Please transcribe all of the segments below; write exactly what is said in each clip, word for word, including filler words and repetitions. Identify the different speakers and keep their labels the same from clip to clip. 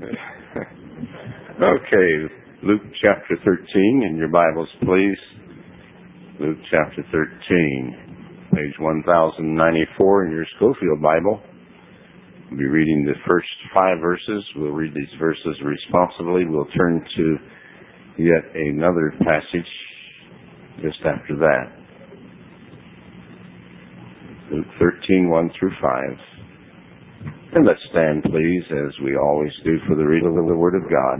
Speaker 1: Okay, Luke chapter thirteen in your Bibles, please. Luke chapter thirteen, page one thousand ninety-four in your Schofield Bible. We'll be reading the first five verses. We'll read these verses responsibly. We'll turn to yet another passage just after that. Luke thirteen, one through five. And let's stand, please, as we always do for the reading of the Word of God.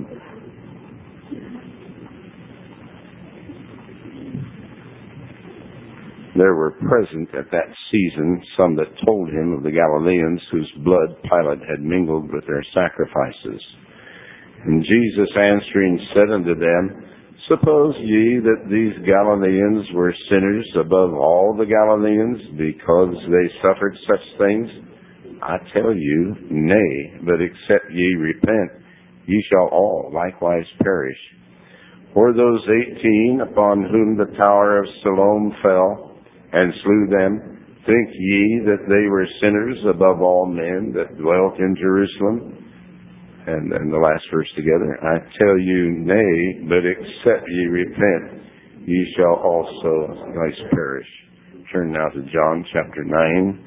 Speaker 1: There were present at that season some that told him of the Galileans whose blood Pilate had mingled with their sacrifices. And Jesus answering said unto them, Suppose ye that these Galileans were sinners above all the Galileans, because they suffered such things? I tell you, nay, but except ye repent, ye shall all likewise perish. For those eighteen upon whom the tower of Siloam fell, and slew them, think ye that they were sinners above all men that dwelt in Jerusalem? And then the last verse together, I tell you, nay, but except ye repent, ye shall also likewise perish. Turn now to John chapter nine.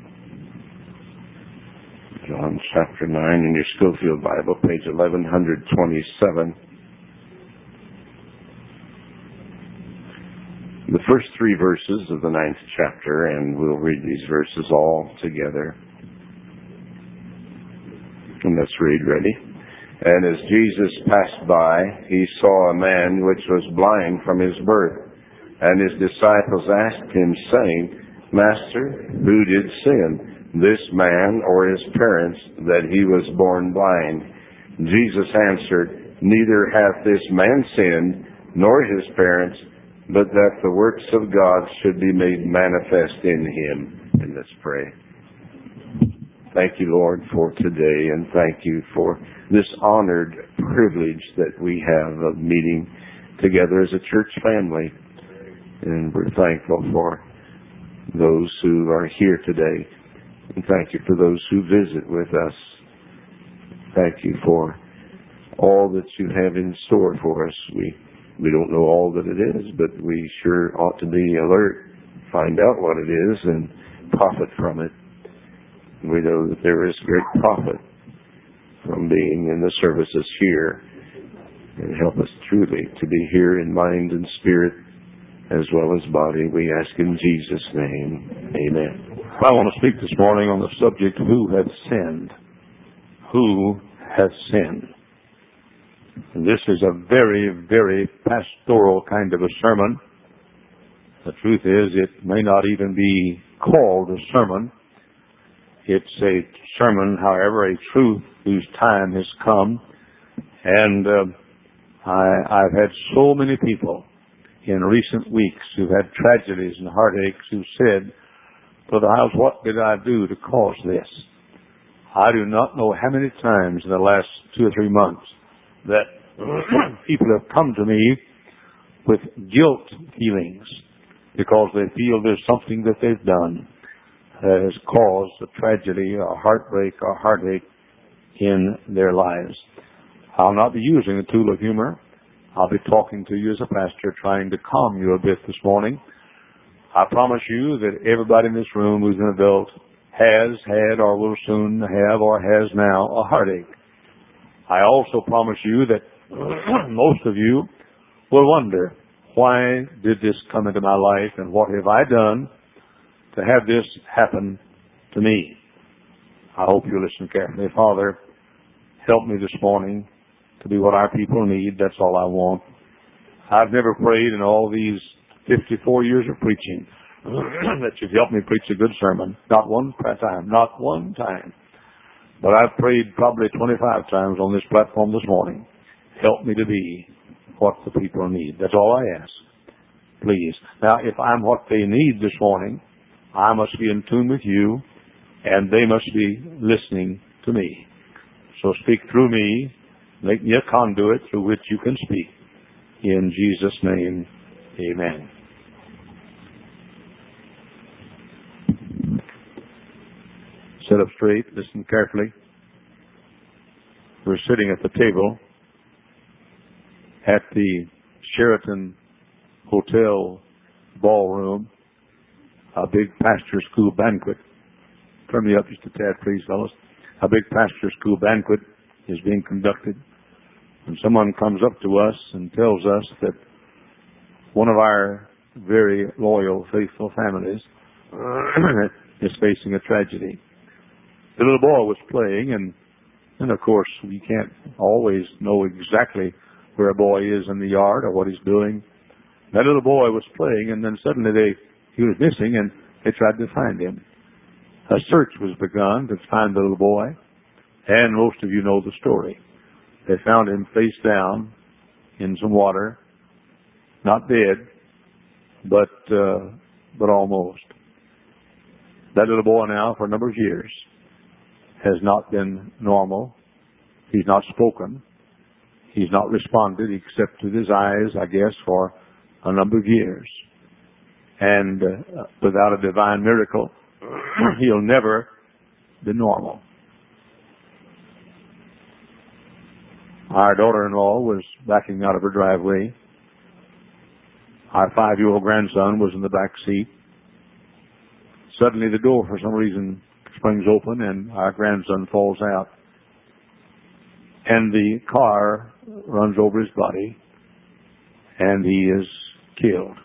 Speaker 1: John chapter nine in your Schofield Bible, page eleven twenty-seven. The first three verses of the ninth chapter, and we'll read these verses all together. And let's read, ready? And as Jesus passed by, he saw a man which was blind from his birth. And his disciples asked him, saying, Master, who did sin, this man or his parents, that he was born blind? Jesus answered, Neither hath this man sinned, nor his parents, but that the works of God should be made manifest in him. And let's pray. Thank you, Lord, for today, and thank you for this honored privilege that we have of meeting together as a church family. And we're thankful for those who are here today. And thank you for those who visit with us. Thank you for all that you have in store for us. We we don't know all that it is, but we sure ought to be alert, find out what it is, and profit from it. We know that there is great profit from being in the services here. And help us truly to be here in mind and spirit as well as body. We ask in Jesus' name. Amen.
Speaker 2: I want to speak this morning on the subject, who hath sinned? Who hath sinned? And this is a very, very pastoral kind of a sermon. The truth is, it may not even be called a sermon. It's a sermon, however, a truth whose time has come. And uh, I, I've had so many people in recent weeks who've had tragedies and heartaches who said, Brother Hiles, what did I do to cause this? I do not know how many times in the last two or three months that people have come to me with guilt feelings because they feel there's something that they've done that has caused a tragedy, a heartbreak, or heartache in their lives. I'll not be using a tool of humor. I'll be talking to you as a pastor, trying to calm you a bit this morning. I promise you that everybody in this room who's an adult has had or will soon have or has now a heartache. I also promise you that most of you will wonder, why did this come into my life and what have I done to have this happen to me? I hope you listen carefully. Father, help me this morning to be what our people need. That's all I want. I've never prayed in all these fifty-four years of preaching that you've helped me preach a good sermon. Not one time. Not one time. But I've prayed probably twenty-five times on this platform this morning. Help me to be what the people need. That's all I ask. Please. Now, if I'm what they need this morning, I must be in tune with you, and they must be listening to me. So speak through me. Make me a conduit through which you can speak. In Jesus' name, amen. Sit up straight. Listen carefully. We're sitting at the table at the Sheraton Hotel ballroom, a big pastor school banquet. Turn me up just a tad, please, fellas. A big pastor school banquet is being conducted. And someone comes up to us and tells us that one of our very loyal, faithful families is facing a tragedy. The little boy was playing, and, and of course, we can't always know exactly where a boy is in the yard or what he's doing. That little boy was playing, and then suddenly they he was missing, and they tried to find him. A search was begun to find the little boy, and most of you know the story. They found him face down in some water, not dead, but uh, but almost. That little boy now, for a number of years, has not been normal. He's not spoken. He's not responded except with his eyes, I guess, for a number of years. And uh, without a divine miracle, he'll never be normal. Our daughter-in-law was backing out of her driveway. Our five-year-old grandson was in the back seat. Suddenly the door, for some reason, springs open and our grandson falls out. And the car runs over his body and he is killed.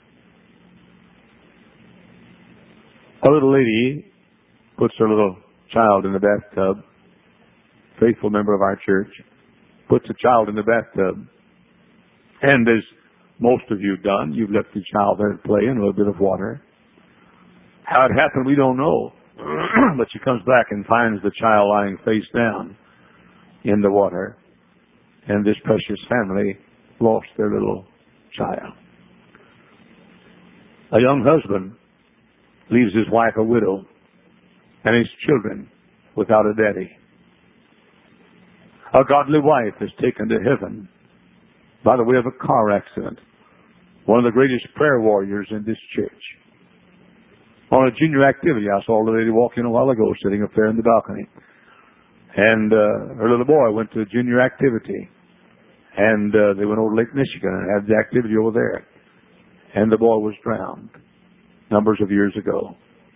Speaker 2: A little lady puts her little child in the bathtub, faithful member of our church, puts a child in the bathtub, and as most of you have done, you've left the child there to play in a little bit of water. How it happened, we don't know. But she comes back and finds the child lying face down in the water, and this precious family lost their little child. A young husband leaves his wife a widow and his children without a daddy. A godly wife is taken to heaven by the way of a car accident. One of the greatest prayer warriors in this church. On a junior activity, I saw a lady walk in a while ago, sitting up there in the balcony. And uh, her little boy went to a junior activity. And uh, they went over to Lake Michigan and had the activity over there. And the boy was drowned numbers of years ago.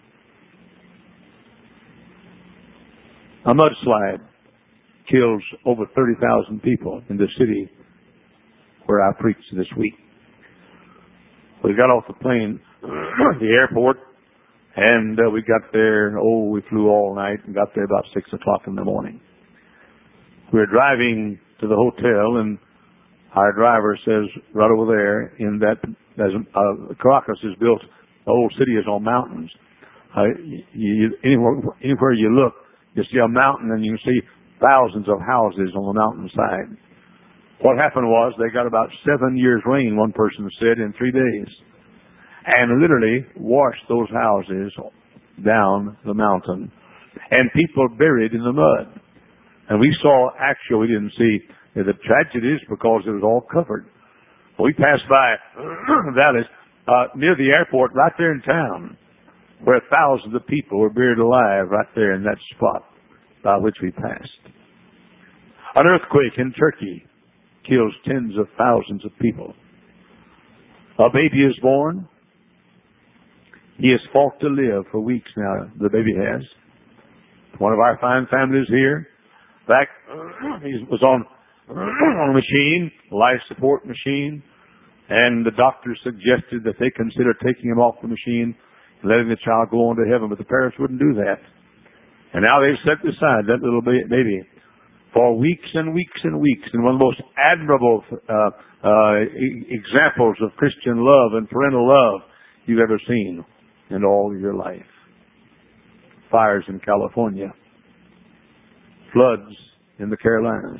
Speaker 2: A mudslide kills over thirty thousand people in the city where I preached this week. We got off the plane, the airport, and uh, we got there, oh, we flew all night and got there about six o'clock in the morning. We were driving to the hotel, and our driver says, right over there, in that, there's, uh, Caracas is built, the whole city is on mountains. Uh, you, anywhere, anywhere you look, you see a mountain, and you can see thousands of houses on the mountainside. What happened was they got about seven years rain, one person said, in three days. And literally washed those houses down the mountain. And people buried in the mud. And we saw, actually, we didn't see the tragedies because it was all covered. We passed by valleys uh, near the airport right there in town where thousands of people were buried alive right there in that spot by which we passed. An earthquake in Turkey kills tens of thousands of people. A baby is born. He has fought to live for weeks now, the baby has. One of our fine families here, back, he was on, on a machine, a life support machine, and the doctor suggested that they consider taking him off the machine and letting the child go on to heaven, but the parents wouldn't do that. And now they've set aside that little baby for weeks and weeks and weeks. And one of the most admirable uh, uh, examples of Christian love and parental love you've ever seen in all of your life. Fires in California. Floods in the Carolinas.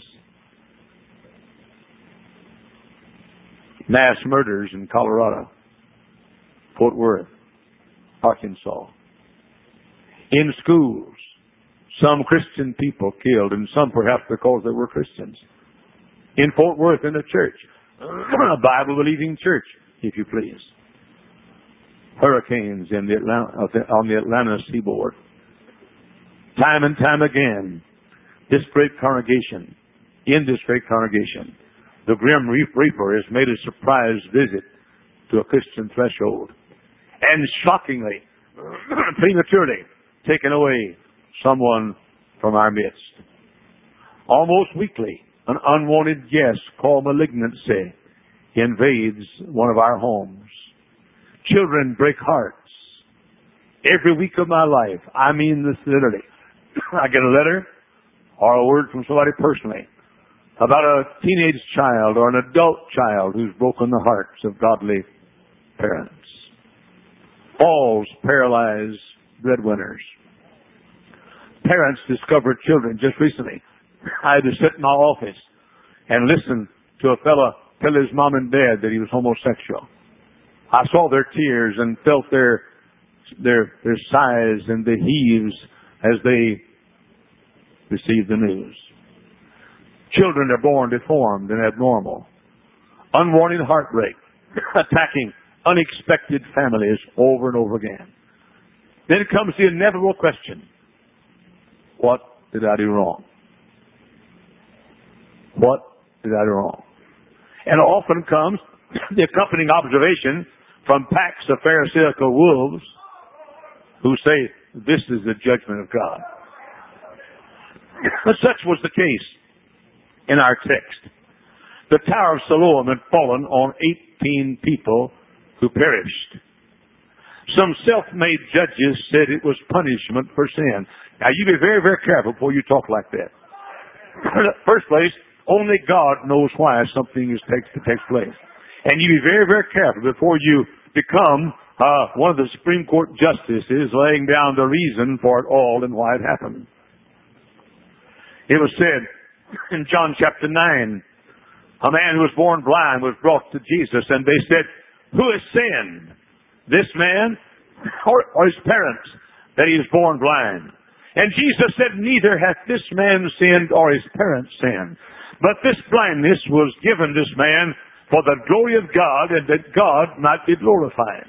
Speaker 2: Mass murders in Colorado. Fort Worth. Arkansas. In schools. Some Christian people killed, and some perhaps because they were Christians. In Fort Worth, in a church. A Bible-believing church, if you please. Hurricanes in the Atlanta, on the Atlanta seaboard. Time and time again, this great congregation in this great congregation. The Grim Reaper has made a surprise visit to a Christian threshold and shockingly, prematurely taken away someone from our midst. Almost weekly, an unwanted guest called malignancy invades one of our homes. Children break hearts. Every week of my life, I mean this literally, I get a letter or a word from somebody personally about a teenage child or an adult child who's broken the hearts of godly parents. Falls paralyze breadwinners. Parents discovered children just recently. I had to sit in my office and listen to a fellow tell his mom and dad that he was homosexual. I saw their tears and felt their their their sighs and the heaves as they received the news. Children are born deformed and abnormal. Unwanted heartbreak attacking unexpected families over and over again. Then comes the inevitable question: what did I do wrong? What did I do wrong? And often comes the accompanying observation from packs of pharisaical wolves who say, this is the judgment of God. But such was the case in our text. The Tower of Siloam had fallen on eighteen people who perished. Some self-made judges said it was punishment for sin. Now you be very, very careful before you talk like that. First place, only God knows why something is takes, takes place. And you be very, very careful before you become uh, one of the Supreme Court justices laying down the reason for it all and why it happened. It was said in John chapter nine, a man who was born blind was brought to Jesus, and they said, who has sinned, this man or, or his parents, that he is born blind? And Jesus said, neither hath this man sinned or his parents sinned, but this blindness was given this man for the glory of God, and that God might be glorified.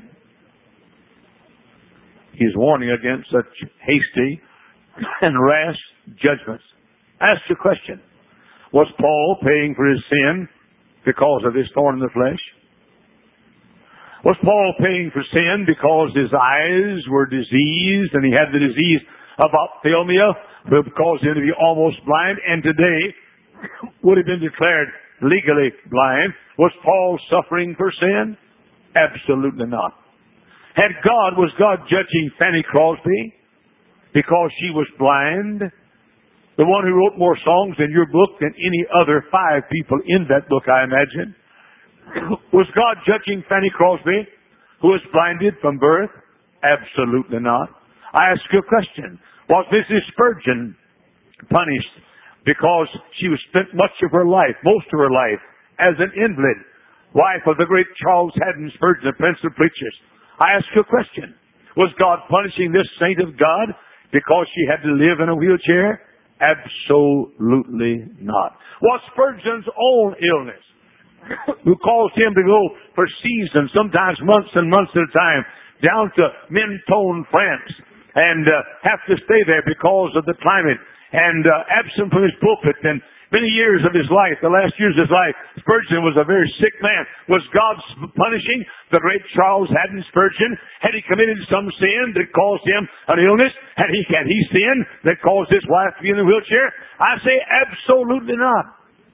Speaker 2: He's warning against such hasty and rash judgments. Ask your question. Was Paul paying for his sin because of his thorn in the flesh? Was Paul paying for sin because his eyes were diseased and he had the disease of ophthalmia that caused him to be almost blind, and today would have been declared legally blind? Was Paul suffering for sin? Absolutely not. Had God, was God judging Fanny Crosby because she was blind? The one who wrote more songs in your book than any other five people in that book, I imagine. Was God judging Fanny Crosby, who was blinded from birth? Absolutely not. I ask you a question. Was Missus Spurgeon punished because she was spent much of her life, most of her life, as an invalid, wife of the great Charles Haddon Spurgeon, the Prince of Preachers? I ask you a question. Was God punishing this saint of God because she had to live in a wheelchair? Absolutely not. Was Spurgeon's own illness, who caused him to go for seasons, sometimes months and months at a time, down to Mentone, France, and uh, have to stay there because of the climate, and uh, absent from his pulpit, and many years of his life, the last years of his life, Spurgeon was a very sick man. Was God punishing the great Charles Haddon Spurgeon? Had he committed some sin that caused him an illness? Had he, had he sinned that caused his wife to be in the wheelchair? I say absolutely not.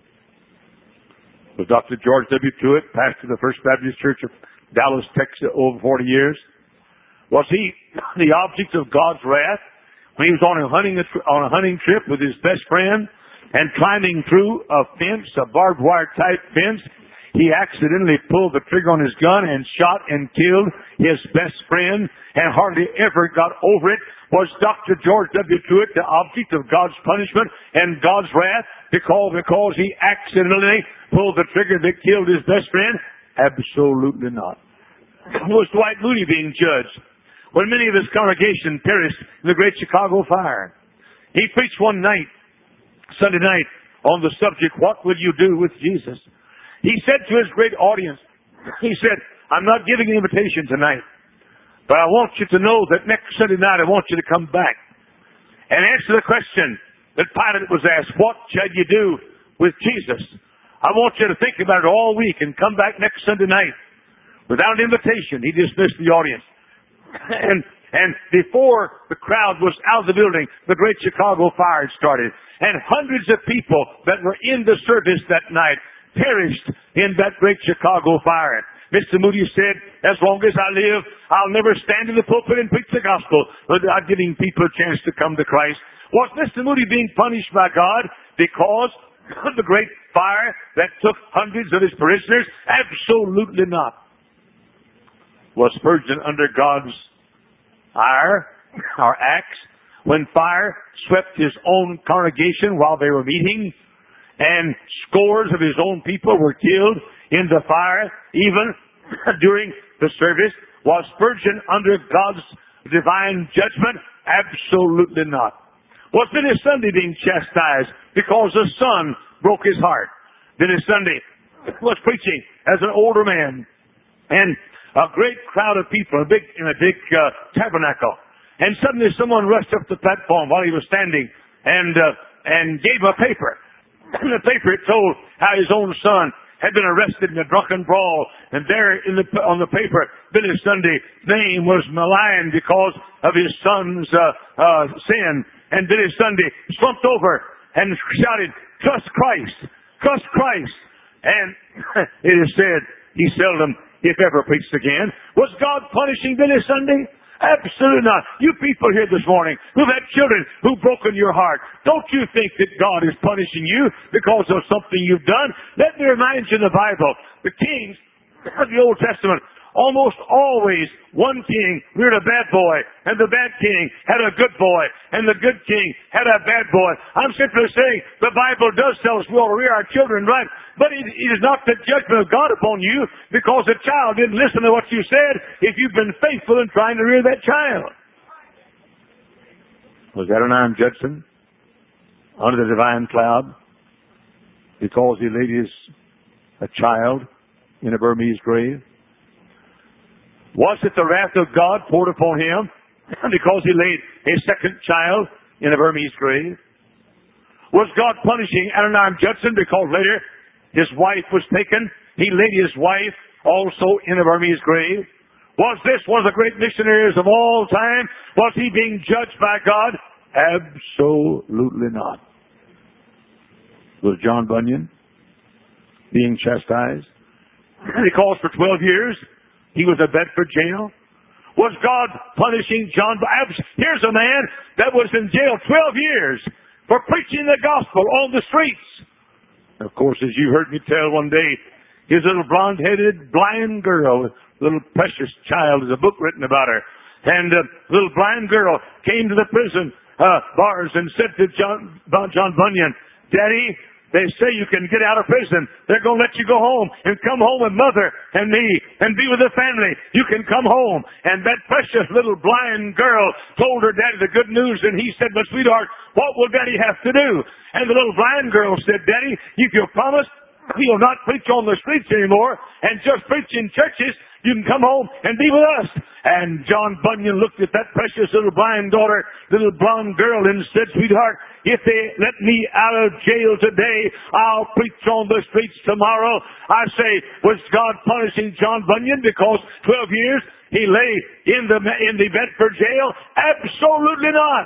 Speaker 2: Was Doctor George W. Truett, pastor of the First Baptist Church of Dallas, Texas, over forty years? Was he the object of God's wrath when he was on a hunting on a hunting trip with his best friend and climbing through a fence, a barbed wire type fence? He accidentally pulled the trigger on his gun and shot and killed his best friend and hardly ever got over it. Was Doctor George W. Truett the object of God's punishment and God's wrath because, because he accidentally pulled the trigger that killed his best friend? Absolutely not. Was Dwight Moody being judged when many of his congregation perished in the Great Chicago Fire? He preached one night, Sunday night, on the subject, what will you do with Jesus? He said to his great audience, he said, I'm not giving an invitation tonight, but I want you to know that next Sunday night I want you to come back and answer the question that Pilate was asked, what shall you do with Jesus. I want you to think about it all week and come back next Sunday night. Without invitation, he dismissed the audience. And and before the crowd was out of the building, the Great Chicago Fire had started. And hundreds of people that were in the service that night perished in that Great Chicago Fire. Mister Moody said, as long as I live, I'll never stand in the pulpit and preach the gospel without giving people a chance to come to Christ. Was Mister Moody being punished by God because of the great fire that took hundreds of his parishioners? Absolutely not. Was Spurgeon under God's ire, or axe, when fire swept his own congregation while they were meeting, and scores of his own people were killed in the fire, even during the service? Was Spurgeon under God's divine judgment? Absolutely not. Was Billy Sunday being chastised because the son broke his heart? Billy Sunday was preaching as an older man, and a great crowd of people a big, in a big uh, tabernacle. And suddenly someone rushed up the platform while he was standing and uh, and gave him a paper. In the paper it told how his own son had been arrested in a drunken brawl. And there in the, on the paper, Billy Sunday's name was maligned because of his son's uh, uh, sin. And Billy Sunday slumped over and shouted, "Trust Christ! Trust Christ!" And it is said he seldom, if ever, preached again. Was God punishing Billy Sunday? Absolutely not. You people here this morning who've had children who've broken your heart, don't you think that God is punishing you because of something you've done? Let me remind you in the Bible, the kings of the Old Testament, almost always one king reared a bad boy, and the bad king had a good boy, and the good king had a bad boy. I'm simply saying the Bible does tell us we ought to rear our children right, but it, it is not the judgment of God upon you because the child didn't listen to what you said if you've been faithful in trying to rear that child. Was Adoniram Judson under the divine cloud because he laid his a child in a Burmese grave? Was it the wrath of God poured upon him because he laid a second child in a Burmese grave? Was God punishing Adoniram Judson because later his wife was taken? He laid his wife also in a Burmese grave. Was this one of the great missionaries of all time? Was he being judged by God? Absolutely not. Was John Bunyan being chastised because for twelve years he was at Bedford jail? Was God punishing John? Here's a man that was in jail twelve years for preaching the gospel on the streets. Of course, as you heard me tell one day, his little blonde-headed blind girl, little precious child, there's a book written about her, and a little blind girl came to the prison uh, bars and said to John, John Bunyan, "Daddy, they say you can get out of prison. They're going to let you go home and come home with Mother and me and be with the family. You can come home." And that precious little blind girl told her daddy the good news, and he said, "But sweetheart, what will Daddy have to do?" And the little blind girl said, "Daddy, if you'll promise you'll not preach on the streets anymore and just preach in churches, you can come home and be with us." And John Bunyan looked at that precious little blind daughter, little blonde girl, and said, "Sweetheart, if they let me out of jail today, I'll preach on the streets tomorrow." I say, was God punishing John Bunyan because twelve years he lay in the in the Bedford jail? Absolutely not.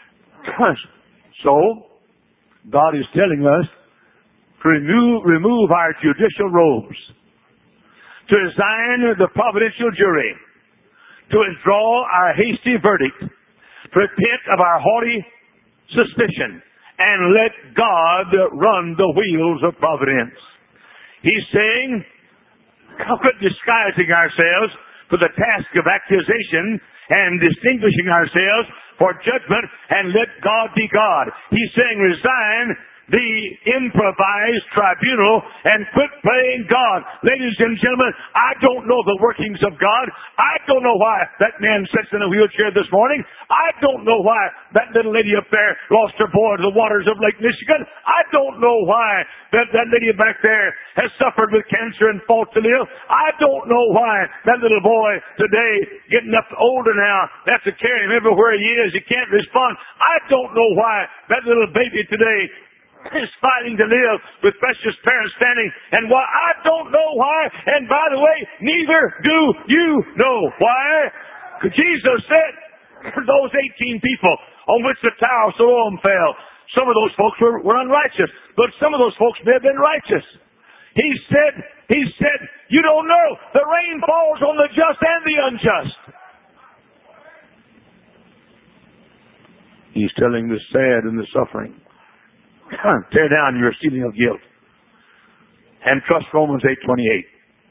Speaker 2: So, God is telling us to remove, remove our judicial robes, to resign the providential jury, to withdraw our hasty verdict, to repent of our haughty suspicion, and let God run the wheels of providence. He's saying, quit disguising ourselves for the task of accusation and distinguishing ourselves for judgment, and let God be God. He's saying, resign the improvised tribunal and quit playing God. Ladies and gentlemen, I don't know the workings of God. I don't know why that man sits in a wheelchair this morning. I don't know why that little lady up there lost her boy to the waters of Lake Michigan. I don't know why that, that lady back there has suffered with cancer and fought to live. I don't know why that little boy today, getting up older now, they have to carry him everywhere he is. He can't respond. I don't know why that little baby today is fighting to live with precious parents standing, and why I don't know why, and by the way, neither do you know why. Jesus said, those eighteen people on which the Tower of Siloam fell, some of those folks were, were unrighteous, but some of those folks may have been righteous. He said, he said, you don't know, the rain falls on the just and the unjust. He's telling the sad and the suffering, tear down your ceiling of guilt and trust Romans eight twenty-eight.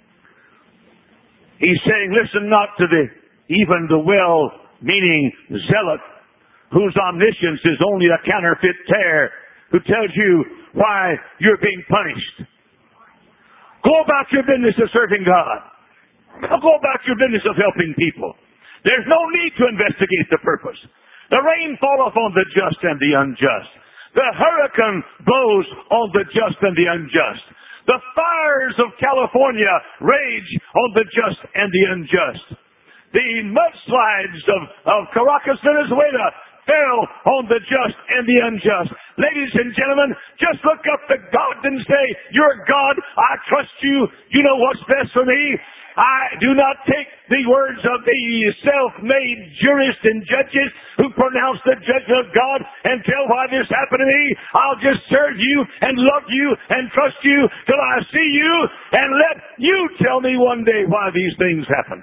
Speaker 2: He's saying, listen not to the even the well-meaning zealot whose omniscience is only a counterfeit terror, who tells you why you're being punished. Go about your business of serving God. Go about your business of helping people. There's no need to investigate the purpose. The rain falleth on the just and the unjust. The hurricane blows on the just and the unjust. The fires of California rage on the just and the unjust. The mudslides of, of Caracas, Venezuela fell on the just and the unjust. Ladies and gentlemen, just look up to God and say, you're God, I trust you, you know what's best for me. I do not take the words of the self-made jurists and judges who pronounce the judgment of God and tell why this happened to me. I'll just serve you and love you and trust you till I see you, and let you tell me one day why these things happen.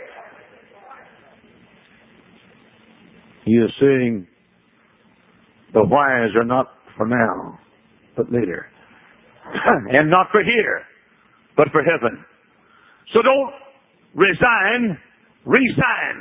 Speaker 2: He is saying the whys are not for now, but later. And not for here, but for heaven. So don't resign, resign.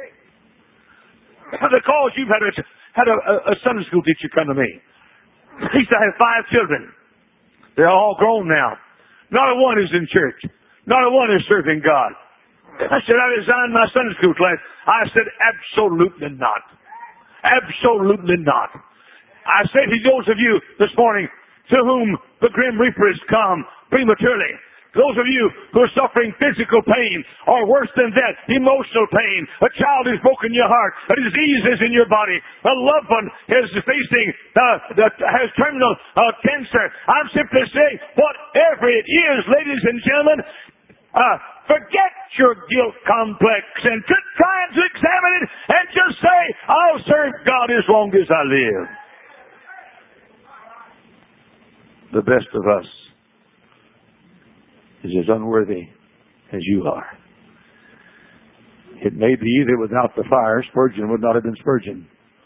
Speaker 2: Because you've had a, had a, a Sunday school teacher come to me. He said, I have five children. They're all grown now. Not a one is in church. Not a one is serving God. I said, I resigned my Sunday school class. I said, absolutely not. Absolutely not. I say to those of you this morning to whom the grim reaper has come prematurely, those of you who are suffering physical pain, or worse than that, emotional pain, a child has broken your heart, a disease is in your body, a loved one is facing, uh, that has terminal uh, cancer. I'm simply saying, whatever it is, ladies and gentlemen, uh, forget your guilt complex and quit trying to examine it and just say, I'll serve God as long as I live. The best of us is as unworthy as you are. It may be that without the fire, Spurgeon would not have been Spurgeon.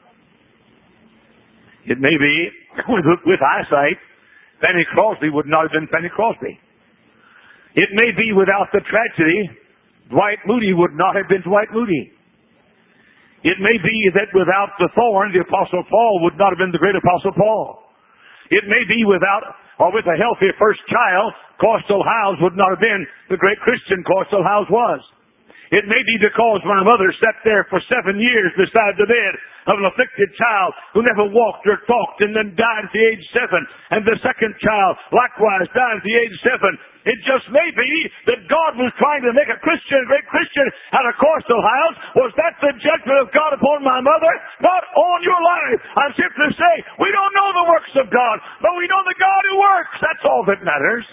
Speaker 2: It may be with, with eyesight, Fanny Crosby would not have been Fanny Crosby. It may be without the tragedy, Dwight Moody would not have been Dwight Moody. It may be that without the thorn, the Apostle Paul would not have been the great Apostle Paul. It may be without, or with a healthy first child, Corsell Howes would not have been the great Christian Corsell Howes was. It may be because when a mother sat there for seven years beside the bed of an afflicted child who never walked or talked and then died at the age seven, and the second child likewise died at the age seven. It just may be that God was trying to make a Christian, a great Christian out of Corsell Howes. Was that the judgment of God upon my mother? Not on your life. I'm simply saying, we don't know the works of God, but we know the God who works. That's all that matters.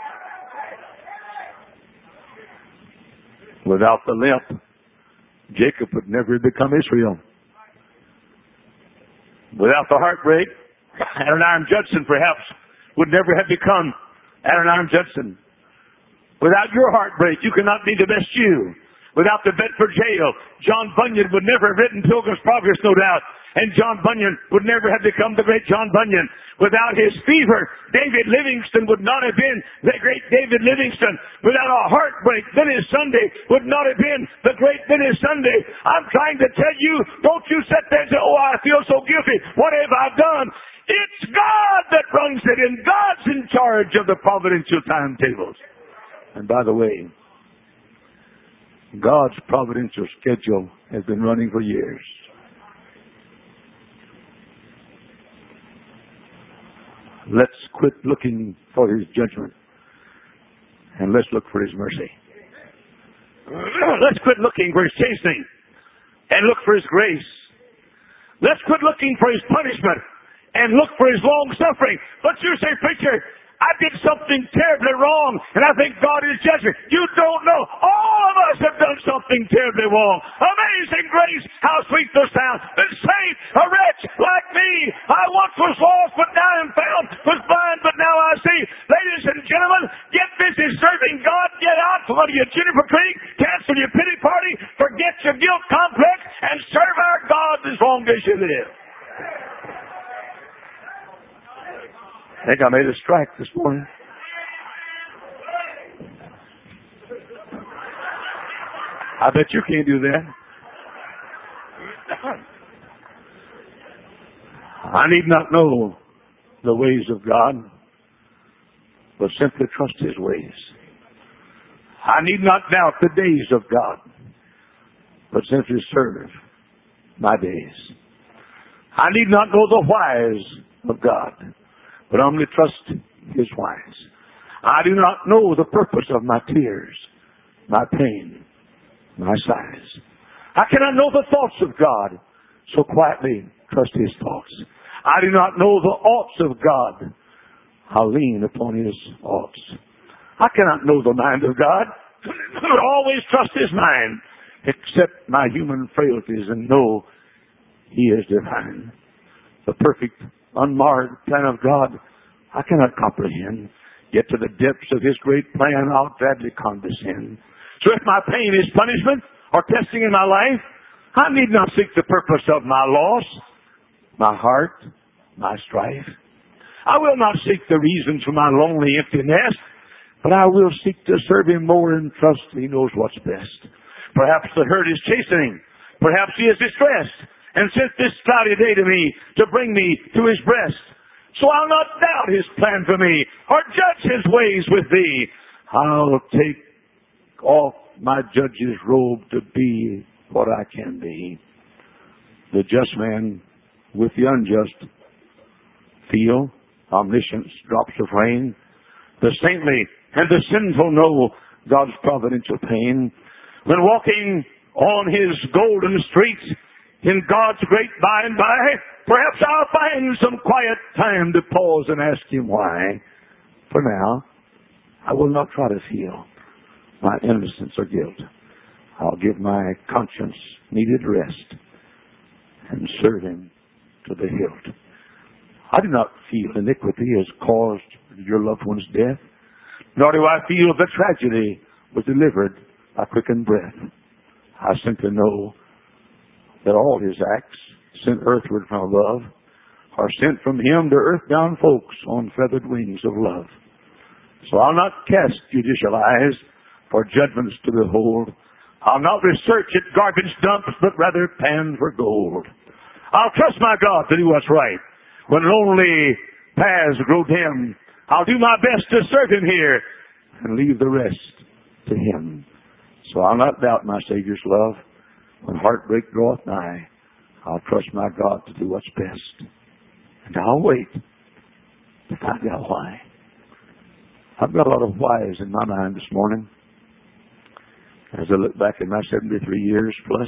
Speaker 2: Without the limp, Jacob would never become Israel. Without the heartbreak, Adoniram Judson perhaps would never have become Adoniram Judson. Without your heartbreak, you cannot be the best you. Without the Bedford jail, John Bunyan would never have written Pilgrim's Progress, no doubt. And John Bunyan would never have become the great John Bunyan. Without his fever, David Livingston would not have been the great David Livingston. Without a heartbreak, Benny Sunday would not have been the great Benny Sunday. I'm trying to tell you, don't you sit there and say, oh, I feel so guilty. What have I done? It's God that runs it, and God's in charge of the providential timetables. And by the way, God's providential schedule has been running for years. Let's quit looking for His judgment, and let's look for His mercy. Let's quit looking for His chastening and look for His grace. Let's quit looking for His punishment and look for His long suffering. But you say, preacher, I did something terribly wrong, and I think God is judging. You don't know. All of us have done something terribly wrong. Amazing grace, how sweet the sound that saved a wretch like me. I once was lost, but now am found, was blind, but now I see. Ladies and gentlemen, get busy serving God. Get out from under your juniper tree, cancel your pity party, forget your guilt complex, and serve our God as long as you live. I think I made a strike this morning. I bet you can't do that. I need not know the ways of God, but simply trust His ways. I need not doubt the days of God, but simply serve my days. I need not know the whys of God, but only trust His whys. I do not know the purpose of my tears, my pain, my sighs. I cannot know the thoughts of God, so quietly trust His thoughts. I do not know the oughts of God. I'll lean upon His oughts. I cannot know the mind of God, but always trust His mind. Accept my human frailties and know He is divine. The perfect, unmarred plan of God I cannot comprehend. Yet to the depths of His great plan I'll gladly condescend. So if my pain is punishment or testing in my life, I need not seek the purpose of my loss, my heart, my strife. I will not seek the reasons for my lonely emptiness, but I will seek to serve Him more and trust He knows what's best. Perhaps the hurt is chastening. Perhaps He is distressed and sent this cloudy day to me to bring me to His breast. So I'll not doubt His plan for me or judge His ways with thee. I'll take off my judge's robe to be what I can be. The just man with the unjust feel omniscience, drops of rain. The saintly and the sinful know God's providential pain. When walking on His golden streets in God's great by and by, perhaps I'll find some quiet time to pause and ask Him why. For now, I will not try to feel my innocence or guilt. I'll give my conscience needed rest and serve Him to the hilt. I do not feel iniquity has caused your loved one's death, nor do I feel the tragedy was delivered by quickened breath. I simply know that all His acts sent earthward from above are sent from Him to earthbound folks on feathered wings of love. So I'll not cast judicial eyes for judgments to behold. I'll not research at garbage dumps, but rather pan for gold. I'll trust my God to do what's right. When lonely paths grow dim, I'll do my best to serve Him here and leave the rest to Him. So I'll not doubt my Savior's love. When heartbreak draweth nigh, I'll trust my God to do what's best. And I'll wait to find out why. I've got a lot of whys in my mind this morning. As I look back in my seventy-three years plus,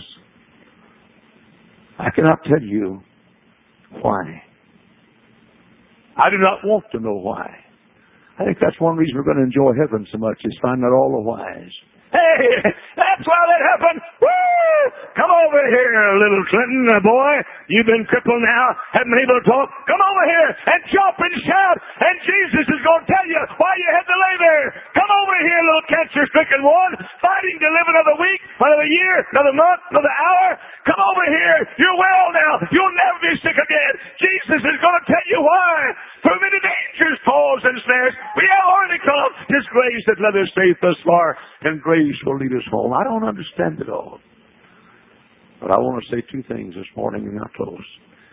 Speaker 2: I cannot tell you why. I do not want to know why. I think that's one reason we're going to enjoy heaven so much, is finding out all the whys. Hey, that's why that happened. Woo! Come over here, little Clinton, uh, boy. You've been crippled now, haven't been able to talk. Come over here and jump and shout, and Jesus is going to tell you why you had to lay there. Come over here, little cancer-stricken one, fighting to live another week, another year, another month, another hour. Come over here. You're well now. You'll never be sick again. Jesus is going to tell you why. Through many dangers, falls, and snares, we have already come. His grace that led us safe thus far, and grace will lead us home. I don't understand it all. But I want to say two things this morning and I'll close.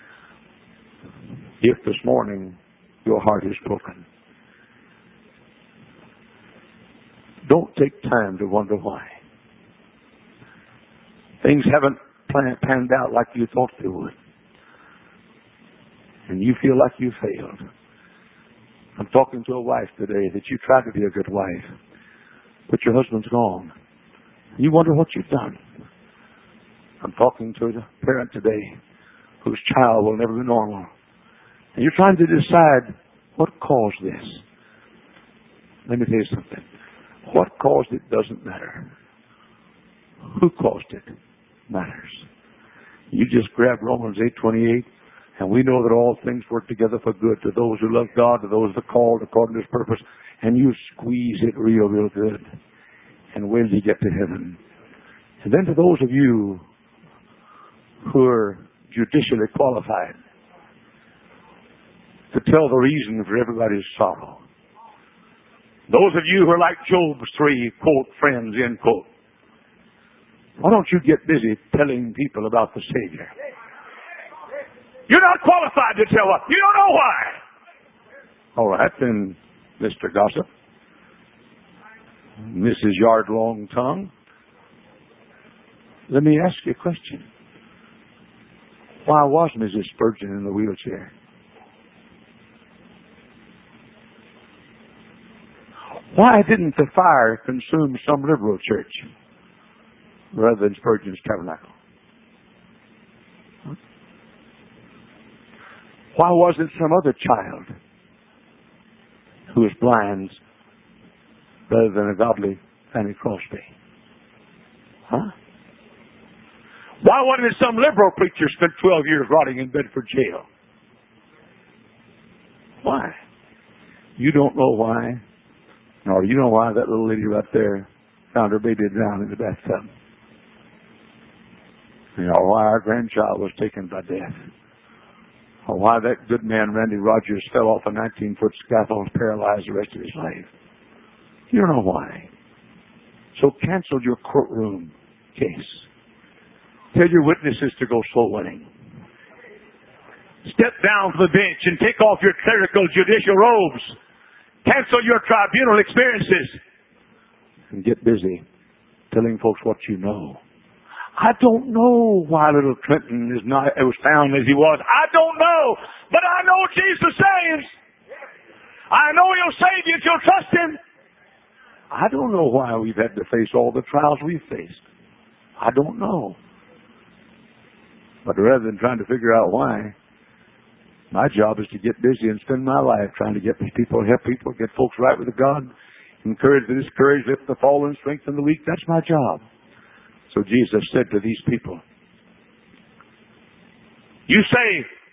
Speaker 2: If this morning your heart is broken, don't take time to wonder why. Things haven't plan- panned out like you thought they would. And you feel like you failed. I'm talking to a wife today that you tried to be a good wife, but your husband's gone. You wonder what you've done. I'm talking to a parent today whose child will never be normal. And you're trying to decide what caused this. Let me tell you something. What caused it doesn't matter. Who caused it matters. You just grab Romans eight twenty-eight, and we know that all things work together for good to those who love God, to those that are called according to His purpose, and you squeeze it real, real good. And when you get to heaven. And then to those of you who are judicially qualified to tell the reason for everybody's sorrow. Those of you who are like Job's three, quote, friends, end quote. Why don't you get busy telling people about the Savior? You're not qualified to tell us. You don't know why. All right, then, Mister Gossip, Missus Yard Long Tongue, let me ask you a question. Why was Missus Spurgeon in the wheelchair? Why didn't the fire consume some liberal church rather than Spurgeon's tabernacle? Why wasn't some other child who was blind rather than a godly Fanny Crosby? Huh? Why wasn't it some liberal preacher spent twelve years rotting in Bedford jail? Why? You don't know why. Nor you know why that little lady right there found her baby drowned in the bathtub. You know why our grandchild was taken by death. Or why that good man Randy Rogers fell off a nineteen-foot scaffold and paralyzed the rest of his life. You don't know why. So cancel your courtroom case. Tell your witnesses to go soul winning. Step down from the bench and take off your clerical judicial robes. Cancel your tribunal experiences. And get busy telling folks what you know. I don't know why little Clinton is not it was found as he was. I don't know. But I know Jesus saves. I know He'll save you if you'll trust Him. I don't know why we've had to face all the trials we've faced. I don't know. But rather than trying to figure out why, my job is to get busy and spend my life trying to get people, help people, get folks right with God, encourage the discouraged, lift the fallen, strengthen the weak. That's my job. So Jesus said to these people, you say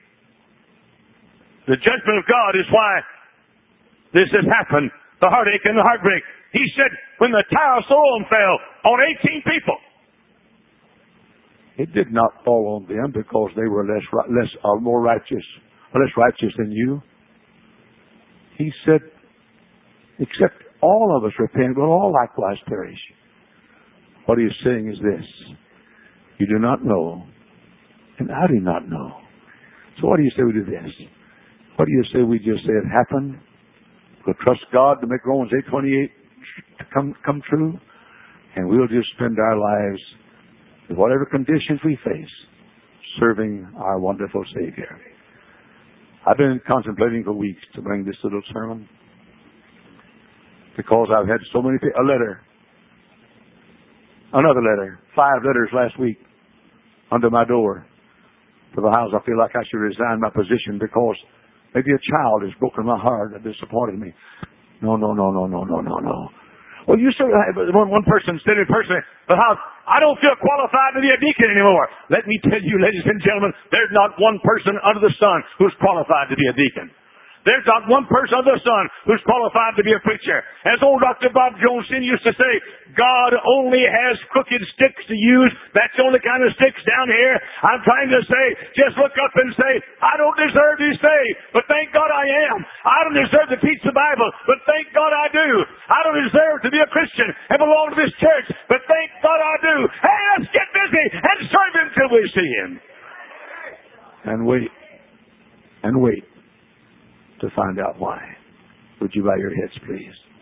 Speaker 2: the judgment of God is why this has happened, the heartache and the heartbreak. He said when the Tower of Siloam fell on eighteen people, it did not fall on them because they were less, less, or more righteous, or less righteous than you. He said, except all of us repent, will all likewise perish. What He is saying is this: you do not know, and I do not know. So what do you say we do this? What do you say we just say it happened? We'll trust God to make Romans eight twenty-eight come come true, and we'll just spend our lives, with whatever conditions we face, serving our wonderful Savior. I've been contemplating for weeks to bring this little sermon because I've had so many people. A letter. Another letter. Five letters last week under my door to the house. I feel like I should resign my position because maybe a child has broken my heart and disappointed me. No, no, no, no, no, no, no, no. Well, you say one, one person said it personally, but how I don't feel qualified to be a deacon anymore. Let me tell you, ladies and gentlemen, there's not one person under the sun who's qualified to be a deacon. There's not one person under the sun who's qualified to be a preacher. As old Doctor Bob Jones used to say, God only has crooked sticks to use. That's the only kind of sticks down here. I'm trying to say, just look up and say, I don't deserve to be saved, but thank God I am. I don't deserve to teach the Bible, but thank God I do. I don't deserve to be a Christian and belong to this church, but thank God I do. Hey, let's get busy and serve Him till we see Him. And wait. And wait. To find out why. Would you bow your heads, please?